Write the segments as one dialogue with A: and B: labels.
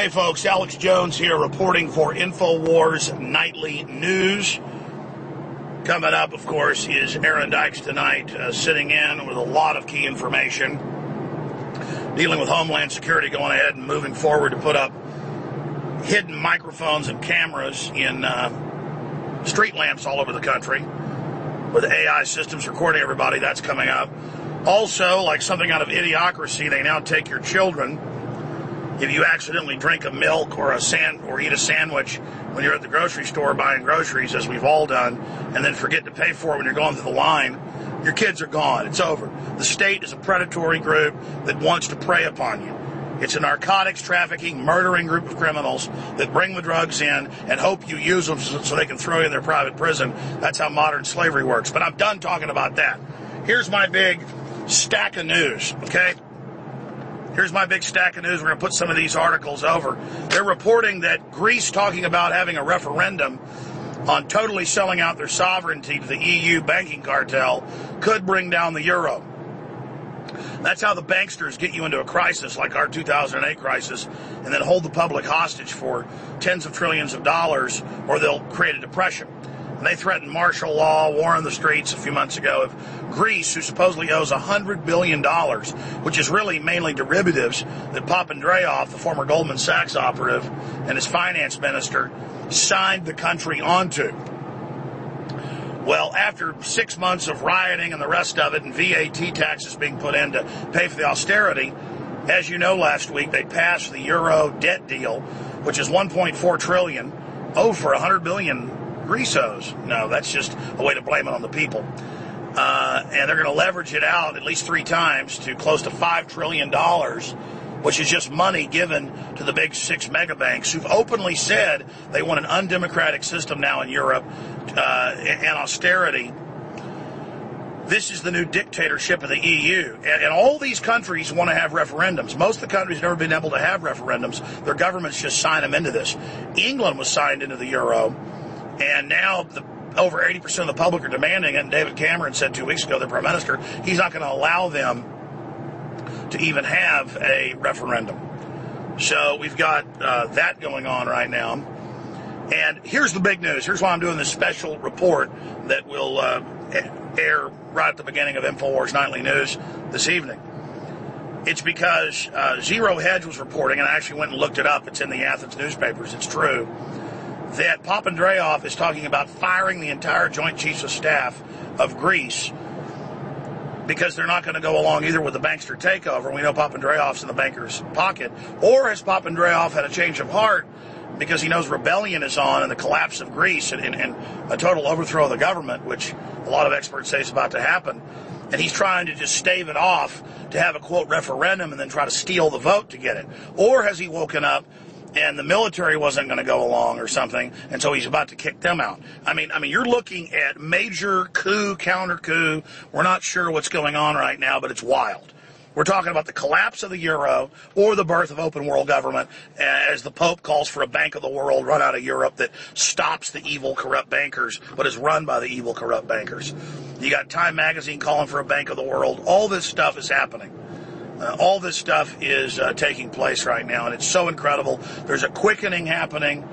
A: Hey folks, Alex Jones here reporting for InfoWars Nightly News. Coming up, of course, is Aaron Dykes tonight, sitting in with a lot of key information, dealing with Homeland Security going ahead and moving forward to put up hidden microphones and cameras in street lamps all over the country with AI systems recording everybody. That's coming up. Also, like something out of Idiocracy, they now take your children. If you accidentally drink a milk or eat a sandwich when you're at the grocery store buying groceries, as we've all done, and then forget to pay for it when you're going through the line, your kids are gone. It's over. The state is a predatory group that wants to prey upon you. It's a narcotics trafficking, murdering group of criminals that bring the drugs in and hope you use them so they can throw you in their private prison. That's how modern slavery works. But I'm done talking about that. Here's my big stack of news, okay? Here's my big stack of news. We're going to put some of these articles over. They're reporting that Greece talking about having a referendum on totally selling out their sovereignty to the EU banking cartel could bring down the euro. That's how the banksters get you into a crisis like our 2008 crisis and then hold the public hostage for tens of trillions of dollars, or they'll create a depression. And they threatened martial law, war on the streets a few months ago. If Greece, who supposedly owes $100 billion, which is really mainly derivatives that Papandreou, the former Goldman Sachs operative, and his finance minister signed the country onto. Well, after 6 months of rioting and the rest of it, and VAT taxes being put in to pay for the austerity, as you know, last week they passed the Euro debt deal, which is $1.4 trillion, for $100 billion. Greece owes. No, that's just a way to blame it on the people. And they're going to leverage it out at least 3 times to close to $5 trillion, which is just money given to the big 6 mega banks who've openly said they want an undemocratic system now in Europe and austerity. This is the new dictatorship of the EU. And all these countries want to have referendums. Most of the countries have never been able to have referendums. Their governments just sign them into this. England was signed into the euro. And now over 80% of the public are demanding it. And David Cameron said 2 weeks ago, the Prime Minister, he's not going to allow them to even have a referendum. So we've got that going on right now. And here's the big news. Here's why I'm doing this special report that will air right at the beginning of InfoWars Nightly News this evening. It's because Zero Hedge was reporting, and I actually went and looked it up. It's in the Athens newspapers. It's true. That Papandreou is talking about firing the entire Joint Chiefs of Staff of Greece because they're not going to go along either with the bankster takeover. We know Papandreou's in the banker's pocket. Or has Papandreou had a change of heart because he knows rebellion is on and the collapse of Greece and a total overthrow of the government, which a lot of experts say is about to happen. And he's trying to just stave it off to have a, quote, referendum and then try to steal the vote to get it. Or has he woken up and the military wasn't going to go along or something, and so he's about to kick them out. I mean, you're looking at major coup, counter coup. We're not sure what's going on right now, but it's wild. We're talking about the collapse of the euro or the birth of open world government as the Pope calls for a bank of the world run out of Europe that stops the evil, corrupt bankers, but is run by the evil, corrupt bankers. You got Time Magazine calling for a bank of the world. All this stuff is happening. All this stuff is taking place right now, and it's so incredible. There's a quickening happening.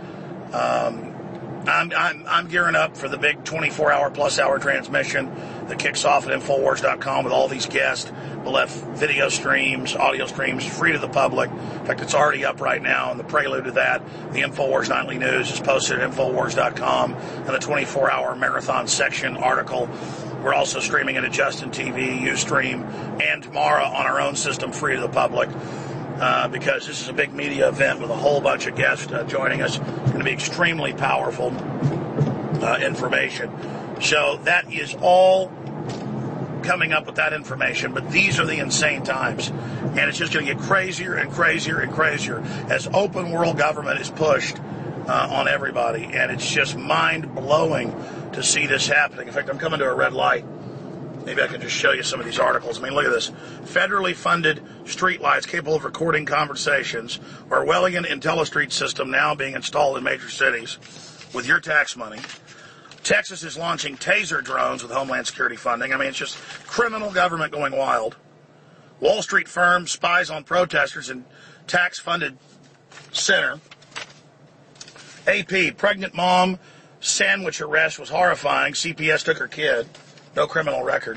A: I'm gearing up for the big 24-hour plus hour transmission that kicks off at Infowars.com with all these guests. We'll have video streams, audio streams, free to the public. In fact, it's already up right now, and the prelude to that, the Infowars Nightly News, is posted at Infowars.com, and the 24-hour marathon section article. We're also streaming it at Justin TV, Ustream, and tomorrow on our own system, free to the public, because this is a big media event with a whole bunch of guests joining us. It's going to be extremely powerful information. So that is all coming up with that information, but these are the insane times. And it's just going to get crazier and crazier and crazier as open world government is pushed on everybody. And it's just mind-blowing to see this happening. In fact, I'm coming to a red light. Maybe I can just show you some of these articles. I mean, look at this. Federally funded streetlights capable of recording conversations. Orwellian IntelliStreet system now being installed in major cities with your tax money. Texas is launching taser drones with Homeland Security funding. I mean, it's just criminal government going wild. Wall Street firm spies on protesters and tax-funded Center. AP, pregnant mom, sandwich arrest was horrifying. CPS took her kid. No criminal record.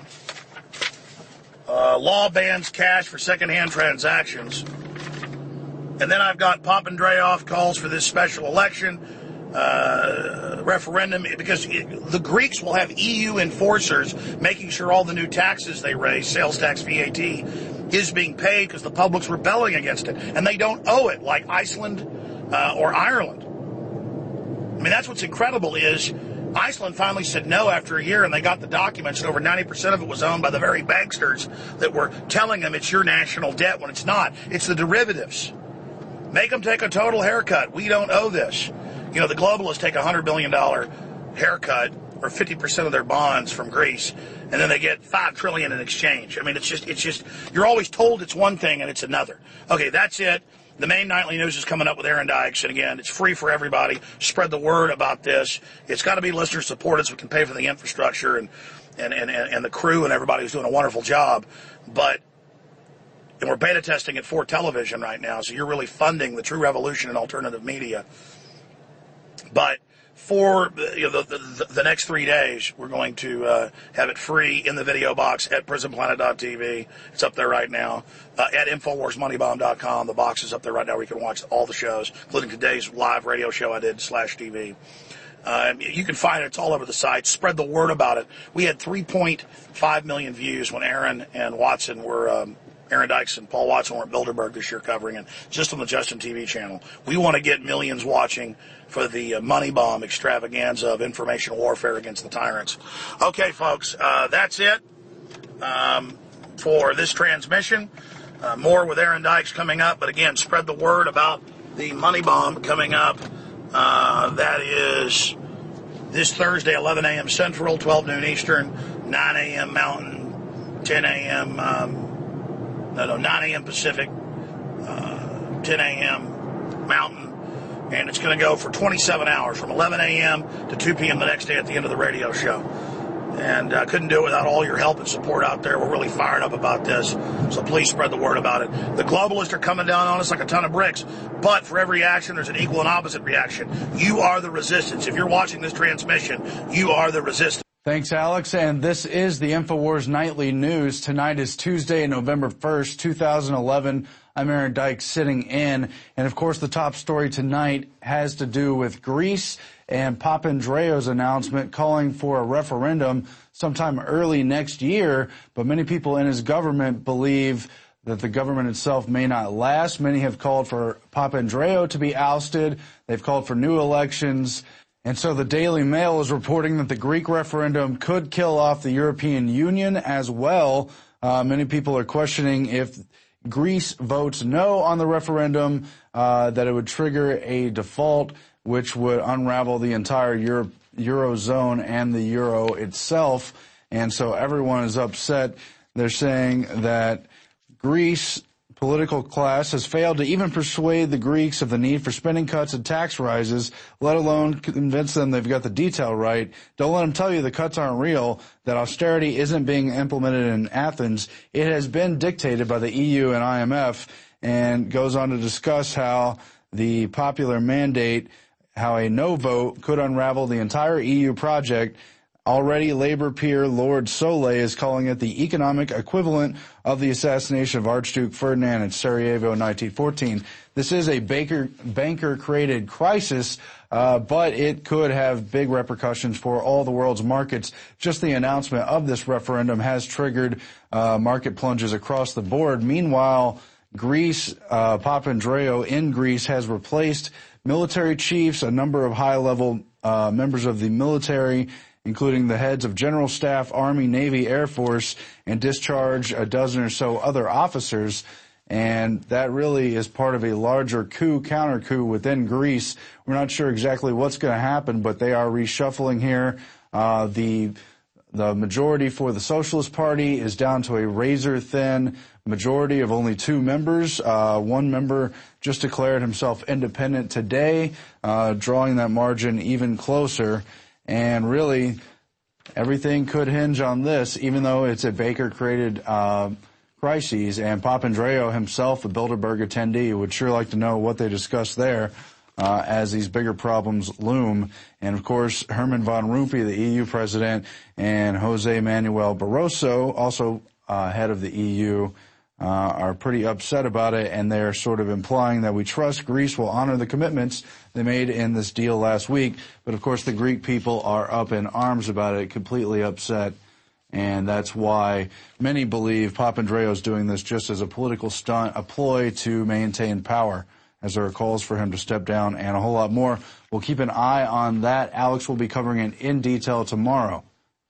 A: Law bans cash for secondhand transactions. And then I've got Papandreou calls for this special election referendum, because the Greeks will have EU enforcers making sure all the new taxes they raise, sales tax, VAT, is being paid because the public's rebelling against it. And they don't owe it like Iceland or Ireland. I mean, that's what's incredible is Iceland finally said no after a year, and they got the documents, and over 90% of it was owned by the very banksters that were telling them it's your national debt when it's not. It's the derivatives. Make them take a total haircut. We don't owe this. You know, the globalists take a $100 billion haircut or 50% of their bonds from Greece, and then they get $5 trillion in exchange. I mean, it's just, you're always told it's one thing and it's another. Okay, that's it. The main nightly news is coming up with Aaron Dykes, and again, it's free for everybody. Spread the word about this. It's got to be listener supported so we can pay for the infrastructure and the crew and everybody who's doing a wonderful job. And we're beta testing it for television right now, so you're really funding the true revolution in alternative media. But for the next 3 days, we're going to have it free in the video box at prisonplanet.tv. It's up there right now. At InfoWarsMoneyBomb.com. The box is up there right now where you can watch all the shows, including today's live radio show I did /TV. You can find it. It's all over the site. Spread the word about it. We had 3.5 million views when Aaron and Watson were... Aaron Dykes and Paul Watson were at Bilderberg this year covering it, just on the Justin TV channel. We want to get millions watching for the money bomb extravaganza of information warfare against the tyrants. Okay, folks, that's it for this transmission. More with Aaron Dykes coming up, but again, spread the word about the money bomb coming up. That is this Thursday, 11 a.m. Central, 12 noon Eastern, 9 a.m. Mountain, 10 a.m. 9 a.m. Pacific, 10 a.m. Mountain, and it's going to go for 27 hours from 11 a.m. to 2 p.m. the next day at the end of the radio show. And I couldn't do it without all your help and support out there. We're really fired up about this, so please spread the word about it. The globalists are coming down on us like a ton of bricks, but for every action, there's an equal and opposite reaction. You are the resistance. If you're watching this transmission, you are the resistance.
B: Thanks, Alex. And this is the InfoWars Nightly News. Tonight is Tuesday, November 1st, 2011. I'm Aaron Dykes sitting in. And, of course, the top story tonight has to do with Greece and Papandreou's announcement calling for a referendum sometime early next year. But many people in his government believe that the government itself may not last. Many have called for Papandreou to be ousted. They've called for new elections. And so the Daily Mail is reporting that the Greek referendum could kill off the European Union as well. Many people are questioning if Greece votes no on the referendum, that it would trigger a default, which would unravel the entire Eurozone and the euro itself. And so everyone is upset. They're saying that Greece political class has failed to even persuade the Greeks of the need for spending cuts and tax rises, let alone convince them they've got the detail right. Don't let them tell you the cuts aren't real, that austerity isn't being implemented in Athens. It has been dictated by the EU and IMF, and goes on to discuss how the popular mandate, how a no vote could unravel the entire EU project. Already, Labour peer Lord Solé is calling it the economic equivalent of the assassination of Archduke Ferdinand in Sarajevo in 1914. This is a banker-created crisis, but it could have big repercussions for all the world's markets. Just the announcement of this referendum has triggered market plunges across the board. Meanwhile, Greece, Papandreou in Greece has replaced military chiefs, a number of high-level members of the military, including the heads of General Staff, Army, Navy, Air Force, and discharge a dozen or so other officers. And that really is part of a larger coup, counter-coup within Greece. We're not sure exactly what's going to happen, but they are reshuffling here. The majority for the Socialist Party is down to a razor-thin majority of only 2 members. One member just declared himself independent today, drawing that margin even closer. And really, everything could hinge on this, even though it's a Baker-created crises. And Papandreou himself, the Bilderberg attendee, would sure like to know what they discussed there as these bigger problems loom. And, of course, Herman Van Rompuy, the EU president, and Jose Manuel Barroso, also head of the EU, are pretty upset about it, and they're sort of implying that we trust Greece will honor the commitments they made in this deal last week. But, of course, the Greek people are up in arms about it, completely upset. And that's why many believe Papandreou is doing this just as a political stunt, a ploy to maintain power, as there are calls for him to step down and a whole lot more. We'll keep an eye on that. Alex will be covering it in detail tomorrow.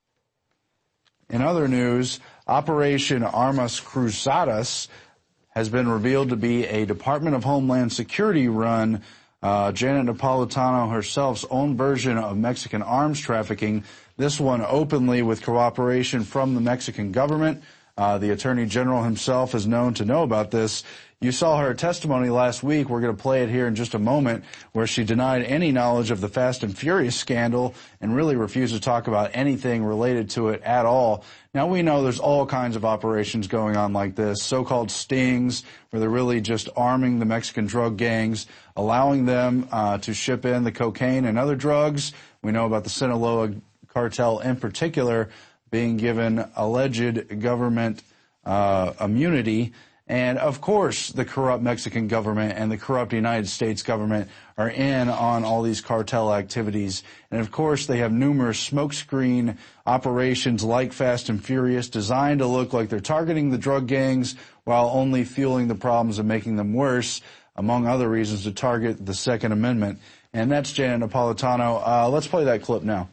B: In other news, Operation Armas Cruzadas has been revealed to be a Department of Homeland Security run, Janet Napolitano herself's own version of Mexican arms trafficking, this one openly with cooperation from the Mexican government. The Attorney General himself is known to know about this. You saw her testimony last week. We're going to play it here in just a moment, where she denied any knowledge of the Fast and Furious scandal and really refused to talk about anything related to it at all. Now, we know there's all kinds of operations going on like this, so-called stings, where they're really just arming the Mexican drug gangs, allowing them to ship in the cocaine and other drugs. We know about the Sinaloa cartel in particular being given alleged government immunity. And, of course, the corrupt Mexican government and the corrupt United States government are in on all these cartel activities. And, of course, they have numerous smokescreen operations like Fast and Furious designed to look like they're targeting the drug gangs while only fueling the problems and making them worse, among other reasons, to target the Second Amendment. And that's Janet Napolitano. Let's play that clip now.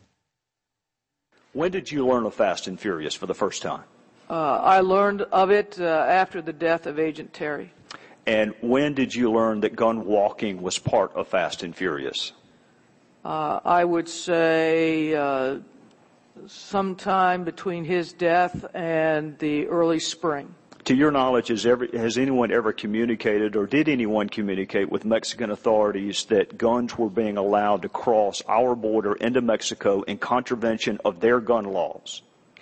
C: When did you learn of Fast and Furious for the first time?
D: I learned of it after the death of Agent Terry.
C: And when did you learn that gun walking was part of Fast and Furious?
D: I would say sometime between his death and the early spring.
C: To your knowledge, has anyone ever communicated, or did anyone communicate with Mexican authorities that guns were being allowed to cross our border into Mexico in contravention of their gun laws?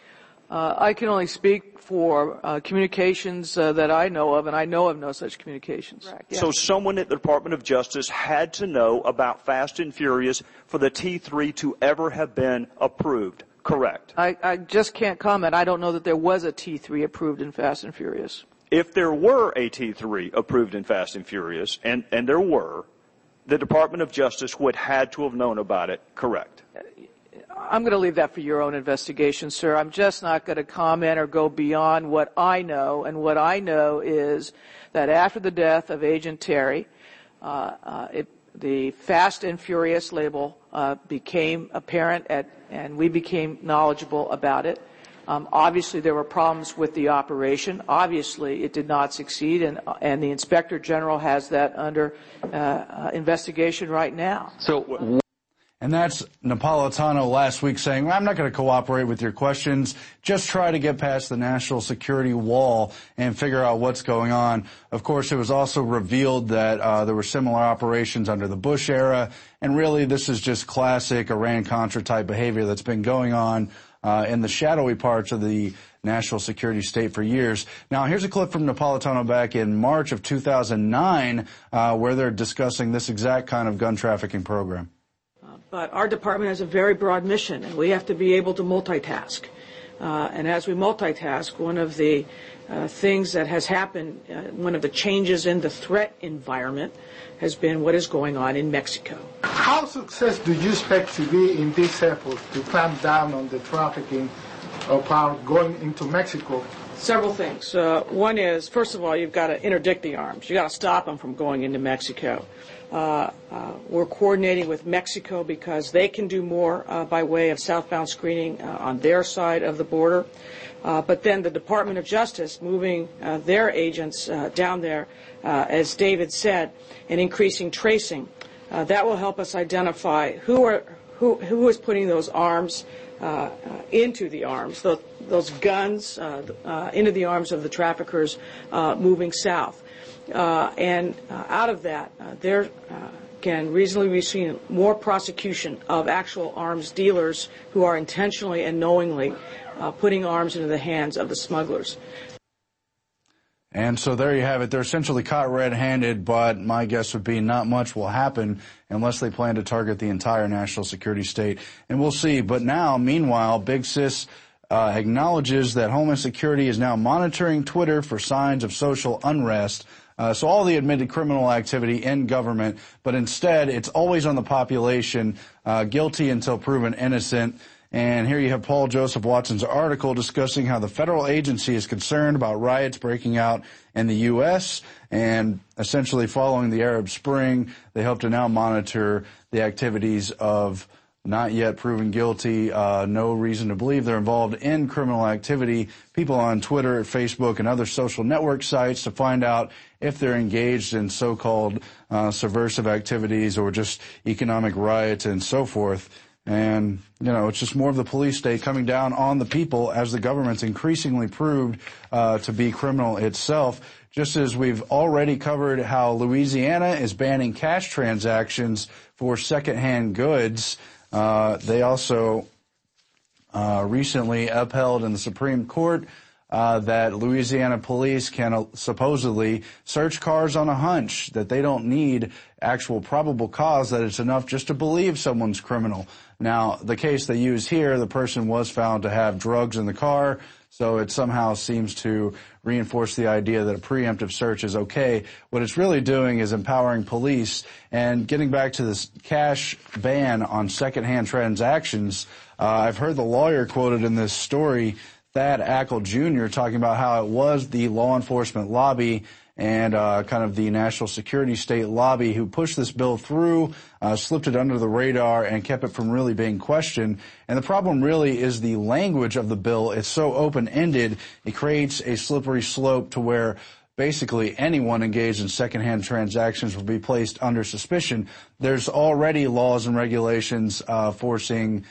D: I can only speak for communications that I know of, and I know of no such communications.
C: Correct, yeah. So someone at the Department of Justice had to know about Fast and Furious for the T3 to ever have been approved, correct?
D: I just can't comment. I don't know that there was a T3 approved in Fast and Furious.
C: If there were a T3 approved in Fast and Furious, and there were, the Department of Justice would had to have known about it, correct?
D: I'm going to leave that for your own investigation, sir. I'm just not going to comment or go beyond what I know. And what I know is that after the death of Agent Terry, the Fast and Furious label became apparent, and we became knowledgeable about it. Obviously, there were problems with the operation. Obviously, it did not succeed, and the Inspector General has that under investigation right now.
B: And that's Napolitano last week saying, I'm not going to cooperate with your questions. Just try to get past the national security wall and figure out what's going on. Of course, it was also revealed that there were similar operations under the Bush era. And really, this is just classic Iran-Contra type behavior that's been going on in the shadowy parts of the national security state for years. Now, here's a clip from Napolitano back in March of 2009 where they're discussing this exact kind of gun trafficking program.
E: But our department has a very broad mission, and we have to be able to multitask. And as we multitask, one of the things that has happened, one of the changes in the threat environment has been what is going on in Mexico.
F: How successful do you expect to be in this effort to clamp down on the trafficking of power going into Mexico?
E: Several things. One is, first of all, you've got to interdict the arms. You've got to stop them from going into Mexico. We're coordinating with Mexico because they can do more by way of southbound screening on their side of the border. But then the Department of Justice moving their agents down there, as David said, and increasing tracing. That will help us identify who is putting those arms into the arms, those guns into the arms of the traffickers moving south. And out of that, there can reasonably be seen more prosecution of actual arms dealers who are intentionally and knowingly putting arms into the hands of the smugglers.
B: And so there you have it. They're essentially caught red-handed, but my guess would be not much will happen unless they plan to target the entire national security state. And we'll see. But now, meanwhile, Big Sis acknowledges that Homeland Security is now monitoring Twitter for signs of social unrest. So all the admitted criminal activity in government, but instead it's always on the population, guilty until proven innocent. And here you have Paul Joseph Watson's article discussing how the federal agency is concerned about riots breaking out in the U.S. and essentially following the Arab Spring, they hope to now monitor the activities of not yet proven guilty, no reason to believe they're involved in criminal activity, people on Twitter, Facebook, and other social network sites to find out if they're engaged in so-called subversive activities or just economic riots and so forth. And, it's just more of the police state coming down on the people as the government's increasingly proved to be criminal itself. Just as we've already covered how Louisiana is banning cash transactions for secondhand goods, they also recently upheld in the Supreme Court that Louisiana police can supposedly search cars on a hunch, that they don't need actual probable cause, that it's enough just to believe someone's criminal. Now, the case they use here, the person was found to have drugs in the car, so it somehow seems to reinforce the idea that a preemptive search is okay. What it's really doing is empowering police. And getting back to this cash ban on secondhand transactions, I've heard the lawyer quoted in this story, Thad Ackle Jr., talking about how it was the law enforcement lobby and kind of the national security state lobby who pushed this bill through, slipped it under the radar, and kept it from really being questioned. And the problem really is the language of the bill. It's so open-ended, it creates a slippery slope to where basically anyone engaged in secondhand transactions will be placed under suspicion. There's already laws and regulations forcing,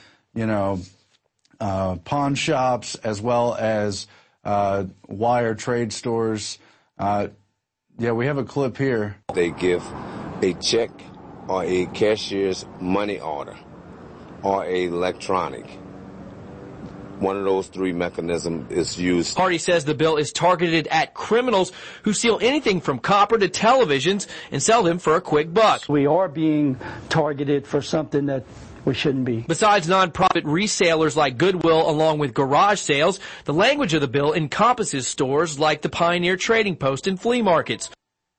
B: pawn shops as well as wire trade stores. Yeah, we have a clip here.
G: They give a check or a cashier's money order or a electronic. One of those three mechanisms is used.
H: Hardy says the bill is targeted at criminals who steal anything from copper to televisions and sell them for a quick buck.
I: We are being targeted for something that we shouldn't be.
H: Besides nonprofit resellers like Goodwill along with garage sales, the language of the bill encompasses stores like the Pioneer Trading Post and flea markets.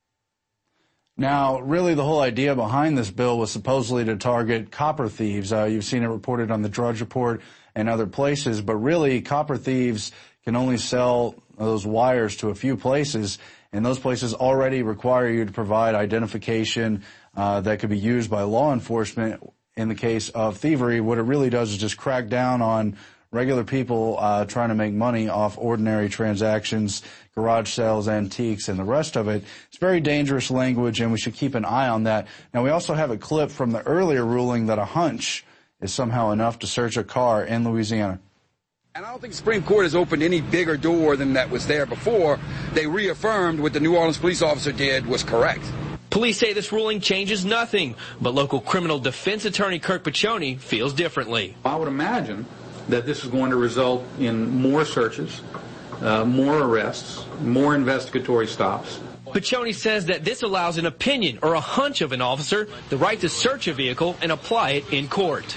B: Now, really the whole idea behind this bill was supposedly to target copper thieves. You've seen it reported on the Drudge Report and other places, but really copper thieves can only sell those wires to a few places, and those places already require you to provide identification that could be used by law enforcement. In the case of thievery, what it really does is just crack down on regular people trying to make money off ordinary transactions, garage sales, antiques, and the rest of it. It's very dangerous language, and we should keep an eye on that. Now, we also have a clip from the earlier ruling that a hunch is somehow enough to search a car in Louisiana.
J: And I don't think the Supreme Court has opened any bigger door than that was there before. They reaffirmed what the New Orleans police officer did was correct.
H: Police say this ruling changes nothing, but local criminal defense attorney Kirk Piccioni feels differently.
K: I would imagine that this is going to result in more searches, more arrests, more investigatory stops.
H: Piccioni says that this allows an opinion or a hunch of an officer the right to search a vehicle and apply it in court.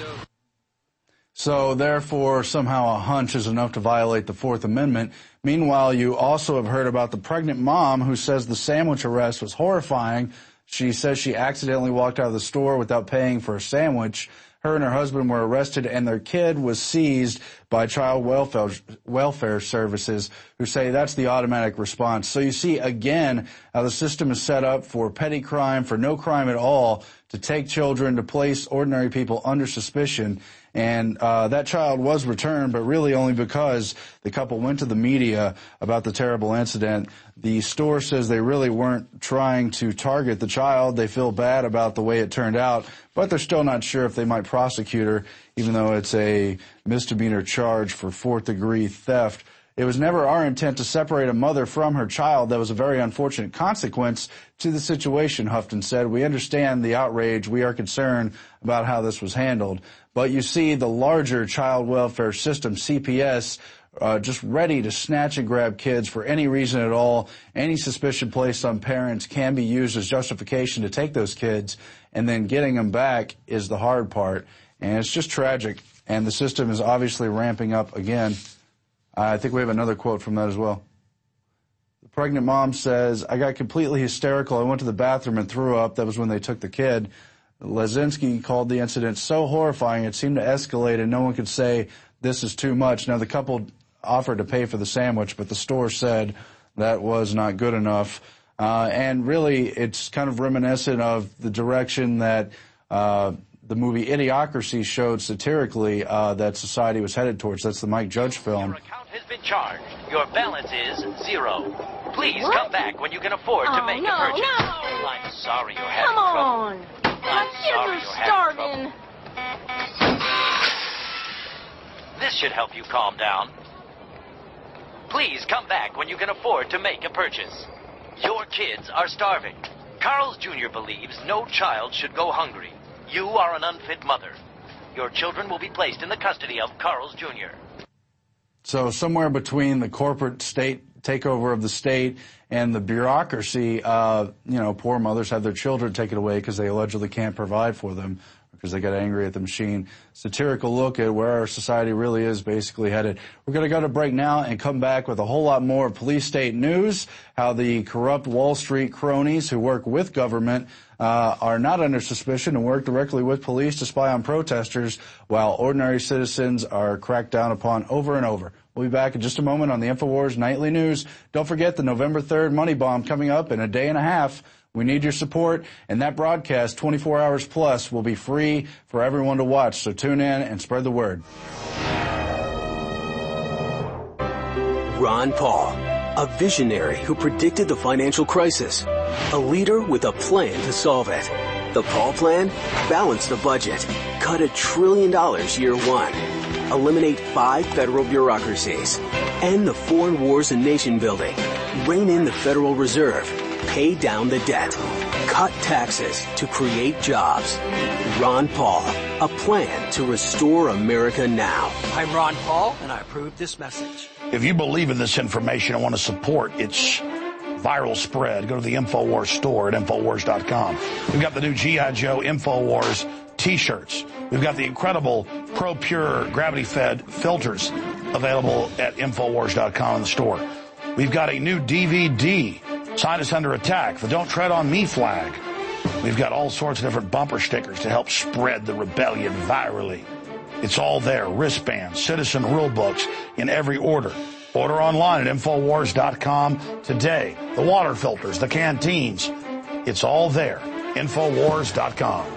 B: So therefore, somehow a hunch is enough to violate the Fourth Amendment. Meanwhile, you also have heard about the pregnant mom who says the sandwich arrest was horrifying. She says she accidentally walked out of the store without paying for a sandwich. Her and her husband were arrested, and their kid was seized by child welfare services, who say that's the automatic response. So you see, again, how the system is set up for petty crime, for no crime at all, to take children, to place ordinary people under suspicion. And that child was returned, but really only because the couple went to the media about the terrible incident. The store says they really weren't trying to target the child. They feel bad about the way it turned out, but they're still not sure if they might prosecute her, even though it's a misdemeanor charge for fourth-degree theft. It was never our intent to separate a mother from her child. That was a very unfortunate consequence to the situation, Houghton said. We understand the outrage. We are concerned about how this was handled. But you see, the larger child welfare system, CPS, just ready to snatch and grab kids for any reason at all. Any suspicion placed on parents can be used as justification to take those kids, and then getting them back is the hard part. And it's just tragic, and the system is obviously ramping up again. I think we have another quote from that as well. The pregnant mom says, "I got completely hysterical. I went to the bathroom and threw up." That was when they took the kid. Lesinski called the incident so horrifying it seemed to escalate, and no one could say this is too much. Now, the couple offered to pay for the sandwich, but the store said that was not good enough. And really, it's kind of reminiscent of the direction that the movie Idiocracy showed satirically that society was headed towards. That's the Mike Judge film.
L: Your account has been charged. Your balance is 0. Please come back when you can afford to make a purchase. No. I'm sorry you're having trouble.
M: Come on. My kids are starving.
L: This should help you calm down. Please come back when you can afford to make a purchase. Your kids are starving. Carl's Jr. believes no child should go hungry. You are an unfit mother. Your children will be placed in the custody of Carl's Jr.
B: So somewhere between the corporate state takeover of the state and the bureaucracy, poor mothers have their children taken away because they allegedly can't provide for them because they got angry at the machine. Satirical look at where our society really is basically headed. We're going to go to break now and come back with a whole lot more police state news, how the corrupt Wall Street cronies who work with government are not under suspicion and work directly with police to spy on protesters, while ordinary citizens are cracked down upon over and over. We'll be back in just a moment on the InfoWars Nightly News. Don't forget the November 3rd Money Bomb coming up in a day and a half. We need your support, and that broadcast, 24 hours plus, will be free for everyone to watch. So tune in and spread the word.
N: Ron Paul, a visionary who predicted the financial crisis, a leader with a plan to solve it. The Paul plan? Balance the budget. Cut $1 trillion year one. Eliminate 5 federal bureaucracies. End the foreign wars and nation building. Rein in the Federal Reserve. Pay down the debt. Cut taxes to create jobs. Ron Paul, a plan to restore America now.
O: I'm Ron Paul, and I approve this message.
A: If you believe in this information and want to support its viral spread, go to the InfoWars store at InfoWars.com. We've got the new G.I. Joe InfoWars T-shirts. We've got the incredible Pro Pure gravity-fed filters available at InfoWars.com in the store. We've got a new DVD, Scientists Under Attack, the Don't Tread on Me flag. We've got all sorts of different bumper stickers to help spread the rebellion virally. It's all there. Wristbands, citizen rule books in every order. Order online at InfoWars.com today. The water filters, the canteens. It's all there. InfoWars.com.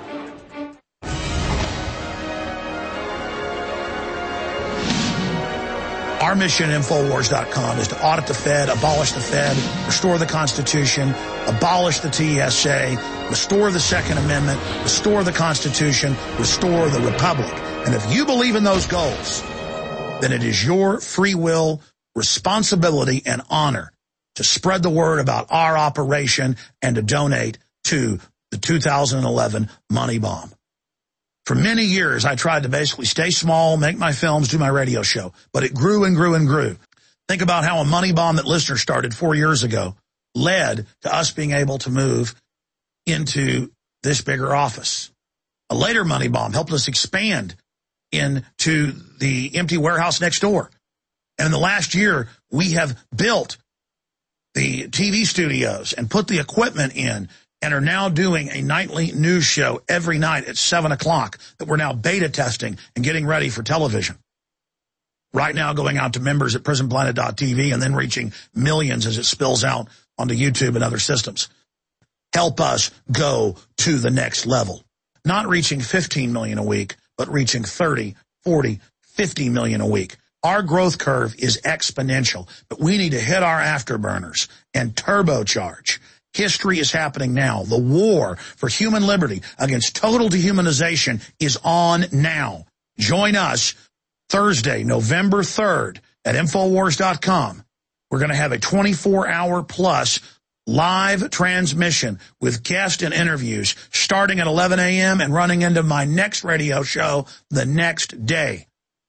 A: Our mission at InfoWars.com is to audit the Fed, abolish the Fed, restore the Constitution, abolish the TSA, restore the Second Amendment, restore the Constitution, restore the Republic. And if you believe in those goals, then it is your free will, responsibility, and honor to spread the word about our operation and to donate to the 2011 Money Bomb. For many years, I tried to basically stay small, make my films, do my radio show, but it grew and grew and grew. Think about how a Money Bomb that listeners started 4 years ago led to us being able to move into this bigger office. A later Money Bomb helped us expand into the empty warehouse next door. And in the last year, we have built the TV studios and put the equipment in and are now doing a nightly news show every night at 7 o'clock that we're now beta testing and getting ready for television. Right now going out to members at prisonplanet.tv and then reaching millions as it spills out onto YouTube and other systems. Help us go to the next level. Not reaching 15 million a week, but reaching 30, 40, 50 million a week. Our growth curve is exponential, but we need to hit our afterburners and turbocharge. History is happening now. The war for human liberty against total dehumanization is on now. Join us Thursday, November 3rd at InfoWars.com. We're going to have a 24-hour plus live transmission with guests and interviews starting at 11 a.m. and running into my next radio show the next day.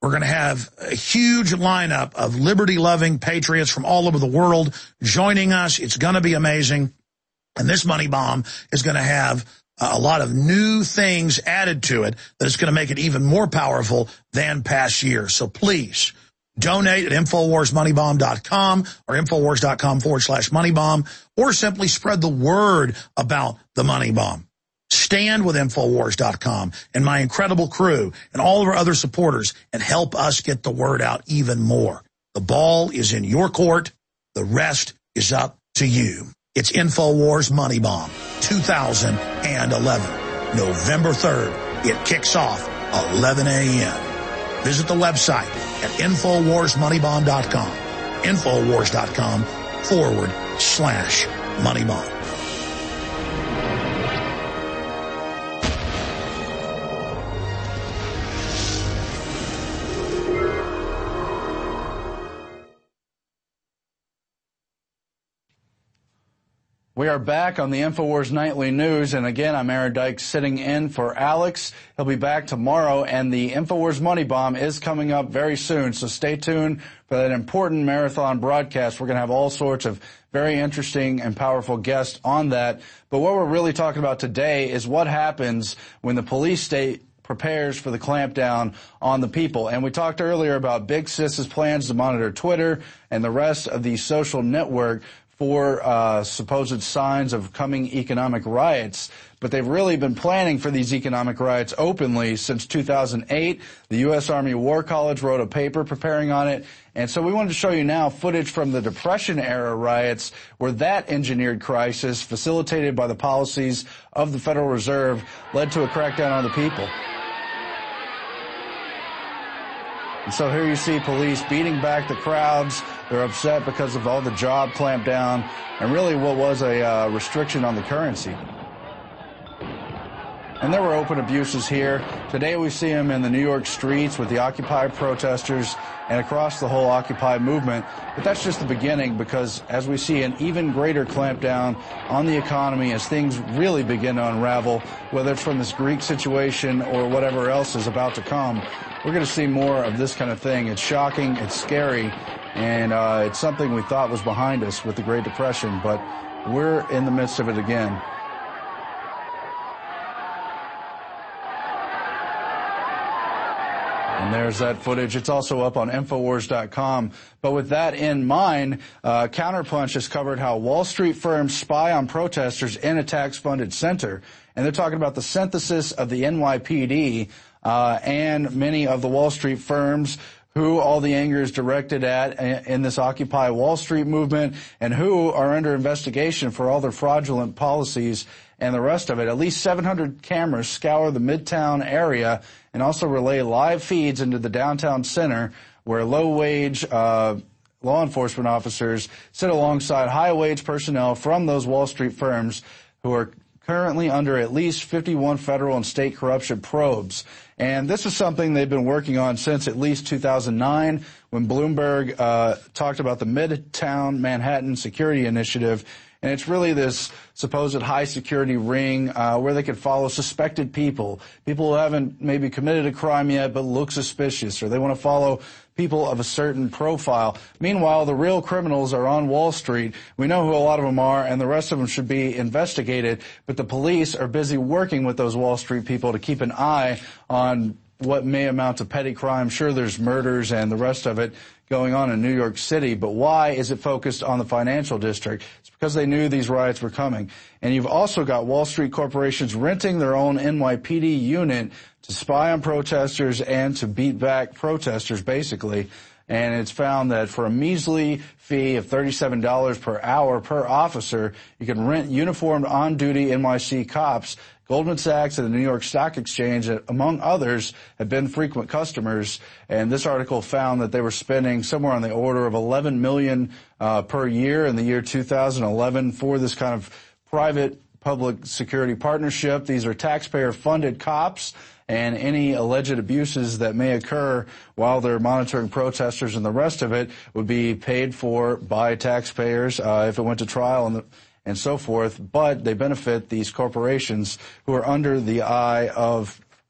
A: We're going to have a huge lineup of liberty-loving patriots from all over the world joining us. It's going to be amazing. And this money bomb is going to have a lot of new things added to it that is going to make it even more powerful than past years. So please donate at InfoWarsMoneyBomb.com or InfoWars.com/moneybomb, or simply spread the word about the money bomb. Stand with InfoWars.com and my incredible crew and all of our other supporters and help us get the word out even more. The ball is in your court. The rest is up to you. It's InfoWars Money Bomb 2011, November 3rd. It kicks off 11 a.m. Visit the website at InfoWarsMoneyBomb.com, InfoWars.com/moneybomb.
B: We are back on the InfoWars Nightly News, and again, I'm Aaron Dykes sitting in for Alex. He'll be back tomorrow, and the InfoWars Money Bomb is coming up very soon, so stay tuned for that important marathon broadcast. We're going to have all sorts of very interesting and powerful guests on that. But what we're really talking about today is what happens when the police state prepares for the clampdown on the people. And we talked earlier about Big Sis's plans to monitor Twitter and the rest of the social network for supposed signs of coming economic riots. But they've really been planning for these economic riots openly since 2008. The U.S. Army War College wrote a paper preparing on it. And so we wanted to show you now footage from the Depression-era riots where that engineered crisis, facilitated by the policies of the Federal Reserve, led to a crackdown on the people. And so here you see police beating back the crowds. They're upset because of all the job clampdown and really what was a restriction on the currency. And there were open abuses here. Today we see them in the New York streets with the Occupy protesters and across the whole Occupy movement. But that's just the beginning, because as we see an even greater clampdown on the economy as things really begin to unravel, whether it's from this Greek situation or whatever else is about to come, we're going to see more of this kind of thing. It's shocking, it's scary, and it's something we thought was behind us with the Great Depression, but we're in the midst of it again. And there's that footage. It's also up on Infowars.com. But with that in mind, Counterpunch has covered how Wall Street firms spy on protesters in a tax-funded center. And they're talking about the synthesis of the NYPD and many of the Wall Street firms, who all the anger is directed at in this Occupy Wall Street movement, and who are under investigation for all their fraudulent policies and the rest of it. At least 700 cameras scour the Midtown area and also relay live feeds into the downtown center, where low-wage law enforcement officers sit alongside high-wage personnel from those Wall Street firms who are currently under at least 51 federal and state corruption probes. And this is something they've been working on since at least 2009, when Bloomberg talked about the Midtown Manhattan Security Initiative. And it's really this supposed high-security ring where they could follow suspected people who haven't maybe committed a crime yet but look suspicious, or they want to follow people of a certain profile. Meanwhile, the real criminals are on Wall Street. We know who a lot of them are, and the rest of them should be investigated. But the police are busy working with those Wall Street people to keep an eye on what may amount to petty crime. Sure, there's murders and the rest of it going on in New York City, but why is it focused on the financial district? It's because they knew these riots were coming. And you've also got Wall Street corporations renting their own NYPD unit to spy on protesters and to beat back protesters, basically. And it's found that for a measly fee of $37 per hour per officer, you can rent uniformed on-duty NYC cops. Goldman Sachs and the New York Stock Exchange, among others, have been frequent customers. And this article found that they were spending somewhere on the order of $11 million per year in the year 2011 for this kind of private-public security partnership. These are taxpayer-funded cops, and any alleged abuses that may occur while they're monitoring protesters and the rest of it would be paid for by taxpayers if it went to trial and so forth. But they benefit these corporations who are under the eye of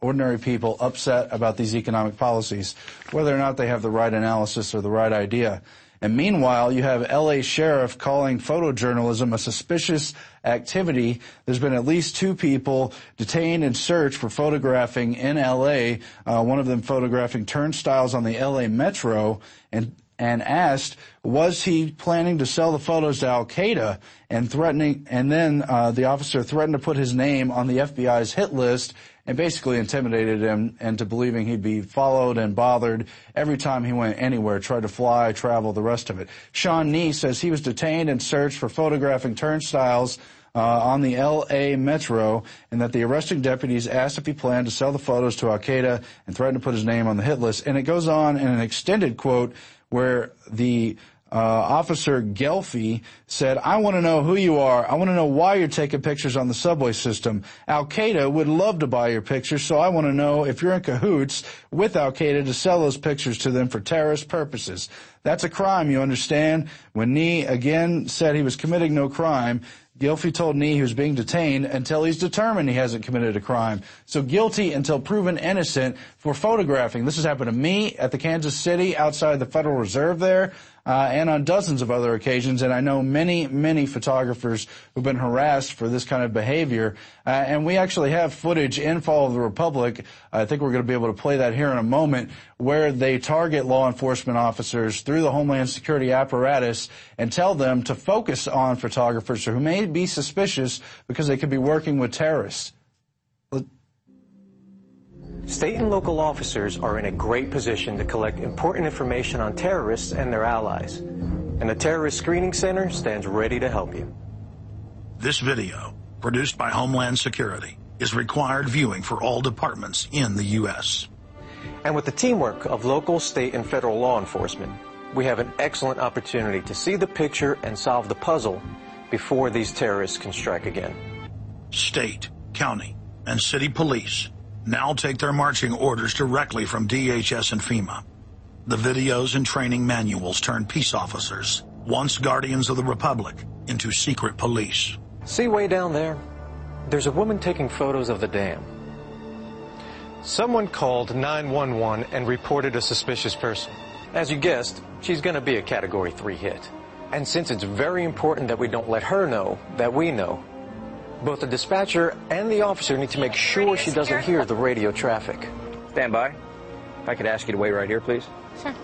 B: ordinary people upset about these economic policies, whether or not they have the right analysis or the right idea. And meanwhile, you have L.A. Sheriff calling photojournalism a suspicious activity. There's been at least 2 people detained and searched for photographing in L.A., one of them photographing turnstiles on the L.A. Metro, and asked, was he planning to sell the photos to Al-Qaeda, and then the officer threatened to put his name on the FBI's hit list and basically intimidated him into believing he'd be followed and bothered every time he went anywhere, tried to fly, travel, the rest of it. Sean Nee says he was detained and searched for photographing turnstiles on the L.A. Metro, and that the arresting deputies asked if he planned to sell the photos to Al-Qaeda and threatened to put his name on the hit list. And it goes on in an extended quote where the Officer Gelfi said, I want to know who you are. I want to know why you're taking pictures on the subway system. Al-Qaeda would love to buy your pictures, so I want to know if you're in cahoots with Al-Qaeda to sell those pictures to them for terrorist purposes. That's a crime, you understand? When Nee again said he was committing no crime, Gelfi told Nee he was being detained until he's determined he hasn't committed a crime. So guilty until proven innocent for photographing. This has happened to me at the Kansas City outside the Federal Reserve there, and on dozens of other occasions. And I know many, many photographers who've been harassed for this kind of behavior. And we actually have footage in Fall of the Republic. I think we're going to be able to play that here in a moment, where they target law enforcement officers through the Homeland Security apparatus and tell them to focus on photographers who may be suspicious because they could be working with terrorists.
P: State and local officers are in a great position to collect important information on terrorists and their allies. And the Terrorist Screening Center stands ready to help you.
A: This video, produced by Homeland Security, is required viewing for all departments in the U.S.
P: And with the teamwork of local, state, and federal law enforcement, we have an excellent opportunity to see the picture and solve the puzzle before these terrorists can strike again.
A: State, county, and city police now take their marching orders directly from DHS and FEMA. The videos and training manuals turn peace officers, once guardians of the Republic, into secret police.
P: See way down there? There's a woman taking photos of the dam. Someone called 911 and reported a suspicious person. As you guessed, she's going to be a Category 3 hit. And since it's very important that we don't let her know that we know, both the dispatcher and the officer need to make sure she doesn't hear the radio traffic.
Q: Stand by. If I could ask you to wait right here, please.
M: Sure.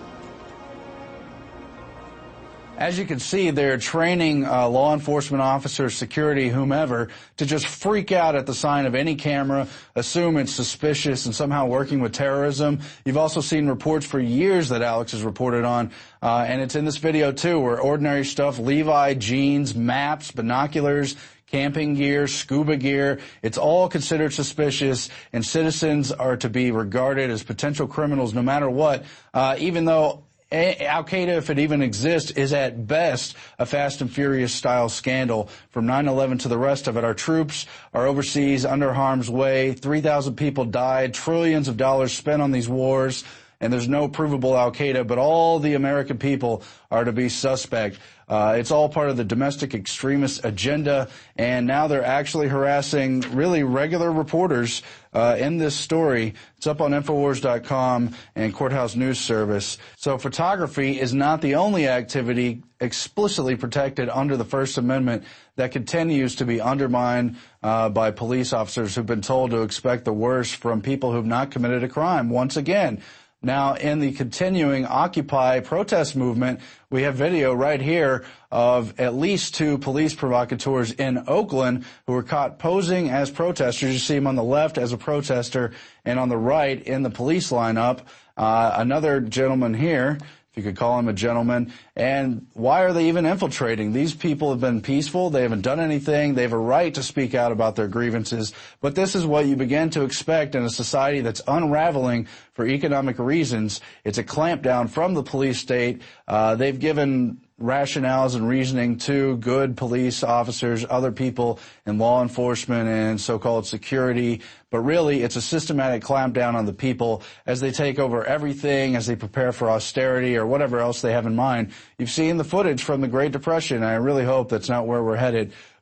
B: As you can see, they're training law enforcement officers, security, whomever, to just freak out at the sign of any camera, assume it's suspicious and somehow working with terrorism. You've also seen reports for years that Alex has reported on, and it's in this video too, where ordinary stuff, Levi jeans, maps, binoculars, camping gear, scuba gear, it's all considered suspicious, and citizens are to be regarded as potential criminals no matter what, even though Al-Qaeda, if it even exists, is at best a Fast and Furious style scandal. From 9/11 to the rest of it, our troops are overseas under harm's way. 3,000 people died, trillions of dollars spent on these wars, and there's no provable Al-Qaeda, but all the American people are to be suspect. It's all part of the domestic extremist agenda, and now they're actually harassing really regular reporters in this story. It's up on Infowars.com and Courthouse News Service. So photography is not the only activity explicitly protected under the First Amendment that continues to be undermined by police officers who've been told to expect the worst from people who've not committed a crime. Once again, now, in the continuing Occupy protest movement, we have video right here of at least 2 police provocateurs in Oakland who were caught posing as protesters. You see them on the left as a protester and on the right in the police lineup. Another gentleman here, if you could call him a gentleman. And why are they even infiltrating? These people have been peaceful. They haven't done anything. They have a right to speak out about their grievances. But this is what you begin to expect in a society that's unraveling for economic reasons. It's a clampdown from the police state. They've given rationales and reasoning to good police officers, other people in law enforcement and so-called security. But really, it's a systematic clampdown on the people as they take over everything, as they prepare for austerity or whatever else they have in mind. You've seen the footage from the Great Depression. I really hope that's not where we're headed.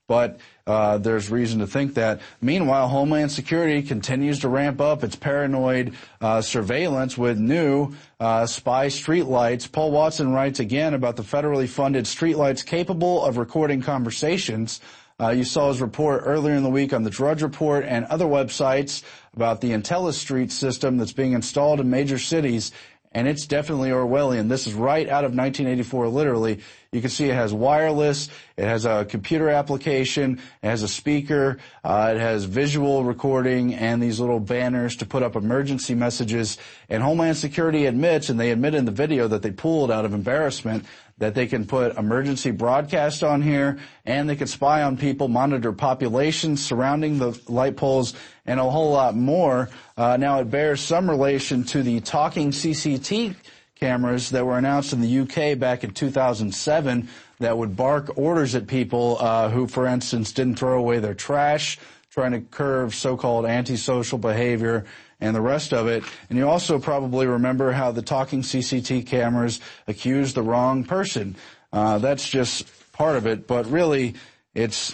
B: but there's reason to think that. Meanwhile, Homeland Security continues to ramp up its paranoid surveillance with new spy streetlights. Paul Watson writes again about the federally funded streetlights capable of recording conversations. You saw his report earlier in the week on the Drudge Report and other websites about the IntelliStreet system that's being installed in major cities, and it's definitely Orwellian. This is right out of 1984, literally. You can see it has wireless, it has a computer application, it has a speaker, it has visual recording, and these little banners to put up emergency messages. And Homeland Security admits, and they admit in the video that they pulled out of embarrassment, that they can put emergency broadcast on here, and they can spy on people, monitor populations surrounding the light poles, and a whole lot more. Now, it bears some relation to the talking CCTV cameras that were announced in the UK back in 2007 that would bark orders at people who, for instance, didn't throw away their trash, trying to curb so-called antisocial behavior and the rest of it. And you also probably remember how the talking CCTV cameras accused the wrong person. That's just part of it, but really it's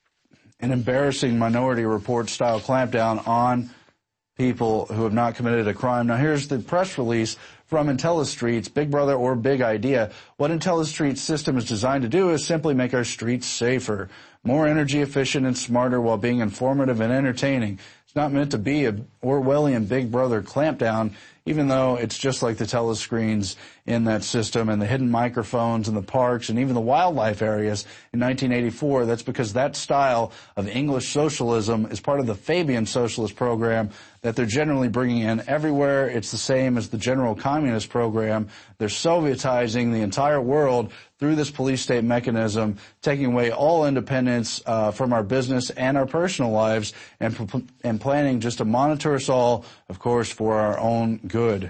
B: an embarrassing Minority Report style clampdown on people who have not committed a crime. Now here's the press release from IntelliStreet's Big Brother or Big Idea. What IntelliStreet's system is designed to do is simply make our streets safer, more energy efficient and smarter while being informative and entertaining. It's not meant to be an Orwellian Big Brother clampdown, even though it's just like the telescreens in that system and the hidden microphones in the parks and even the wildlife areas in 1984. That's because that style of English socialism is part of the Fabian socialist program that they're generally bringing in everywhere. It's the same as the general communist program. They're Sovietizing the entire world through this police state mechanism, taking away all independence from our business and our personal lives, and planning just to monitor us all, of course, for our own good.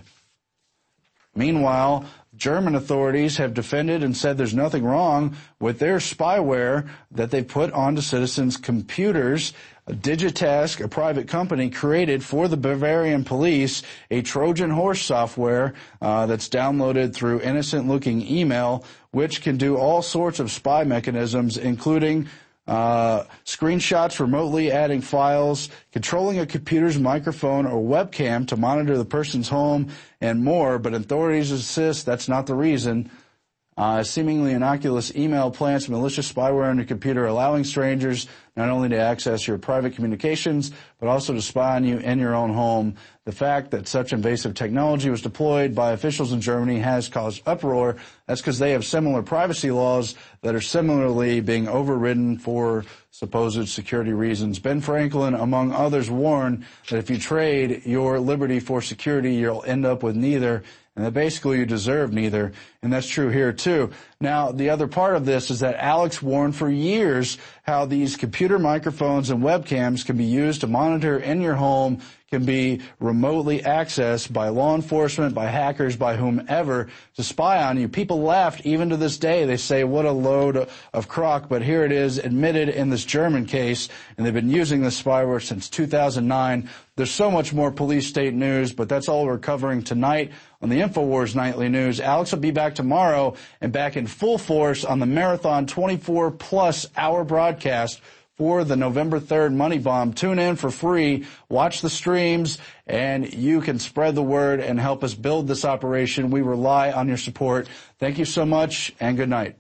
B: Meanwhile, German authorities have defended and said there's nothing wrong with their spyware that they put onto citizens' computers. Digitask, a private company, created for the Bavarian police a Trojan horse software that's downloaded through innocent-looking email, which can do all sorts of spy mechanisms, including screenshots, remotely adding files, controlling a computer's microphone or webcam to monitor the person's home, and more. But authorities insist that's not the reason. Seemingly innocuous email plants malicious spyware on your computer, allowing strangers not only to access your private communications, but also to spy on you in your own home. The fact that such invasive technology was deployed by officials in Germany has caused uproar. That's because they have similar privacy laws that are similarly being overridden for supposed security reasons. Ben Franklin, among others, warned that if you trade your liberty for security, you'll end up with neither, and that basically you deserve neither, and that's true here too. Now, the other part of this is that Alex warned for years how these computer microphones and webcams can be used to monitor in your home, can be remotely accessed by law enforcement, by hackers, by whomever to spy on you. People laughed even to this day. They say, what a load of crock, but here it is admitted in this German case, and they've been using this spyware since 2009. There's so much more police state news, but that's all we're covering tonight on the InfoWars Nightly News. Alex will be back tomorrow and back in full force on the Marathon 24-plus hour broadcast for the November 3rd Money Bomb. Tune in for free, watch the streams, and you can spread the word and help us build this operation. We rely on your support. Thank you so much, and good night.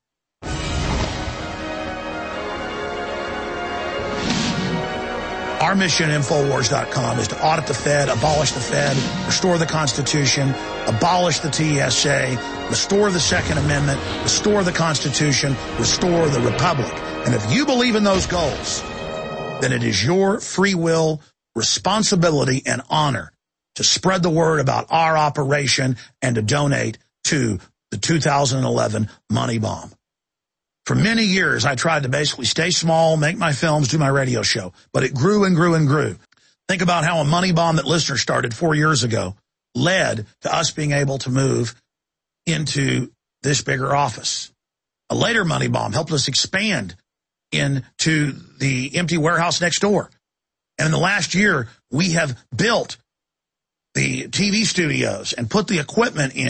A: Our mission at Infowars.com is to audit the Fed, abolish the Fed, restore the Constitution, abolish the TSA, restore the Second Amendment, restore the Constitution, restore the Republic. And if you believe in those goals, then it is your free will, responsibility, and honor to spread the word about our operation and to donate to the 2011 Money Bomb. For many years, I tried to basically stay small, make my films, do my radio show, but it grew and grew and grew. Think about how a Money Bomb that listeners started 4 years ago led to us being able to move into this bigger office. A later Money Bomb helped us expand into the empty warehouse next door. And in the last year, we have built the TV studios and put the equipment in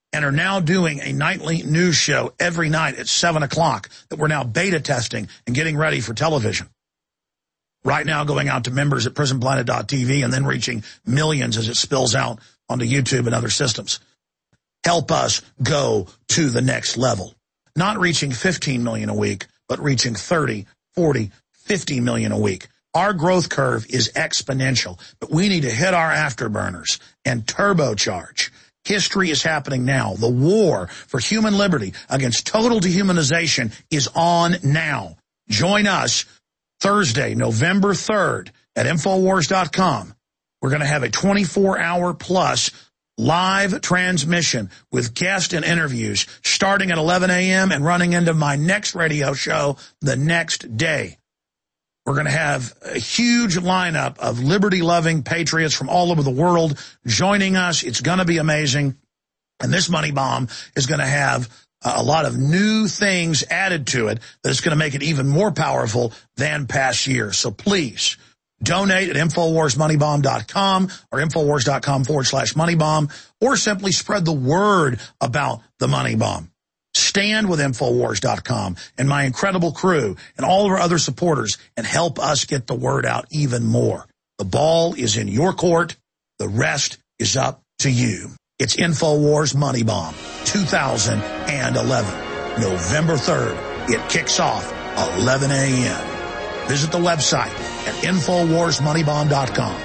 A: and are now doing a nightly news show every night at 7 o'clock that we're now beta testing and getting ready for television. Right now going out to members at prisonplanet.tv and then reaching millions as it spills out onto YouTube and other systems. Help us go to the next level. Not reaching 15 million a week, but reaching 30, 40, 50 million a week. Our growth curve is exponential, but we need to hit our afterburners and turbocharge. History is happening now. The war for human liberty against total dehumanization is on now. Join us Thursday, November 3rd at Infowars.com. We're going to have a 24-hour plus live transmission with guests and interviews starting at 11 a.m. and running into my next radio show the next day. We're going to have a huge lineup of liberty-loving patriots from all over the world joining us. It's going to be amazing. And this money bomb is going to have a lot of new things added to it that is going to make it even more powerful than past years. So please donate at InfoWarsMoneyBomb.com or Infowars.com/moneybomb, or simply spread the word about the money bomb. Stand with Infowars.com and my incredible crew and all of our other supporters and help us get the word out even more. The ball is in your court. The rest is up to you. It's Infowars Money Bomb 2011, November 3rd. It kicks off 11 a.m. Visit the website at InfoWarsMoneyBomb.com,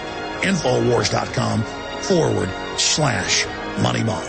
A: Infowars.com/moneybomb.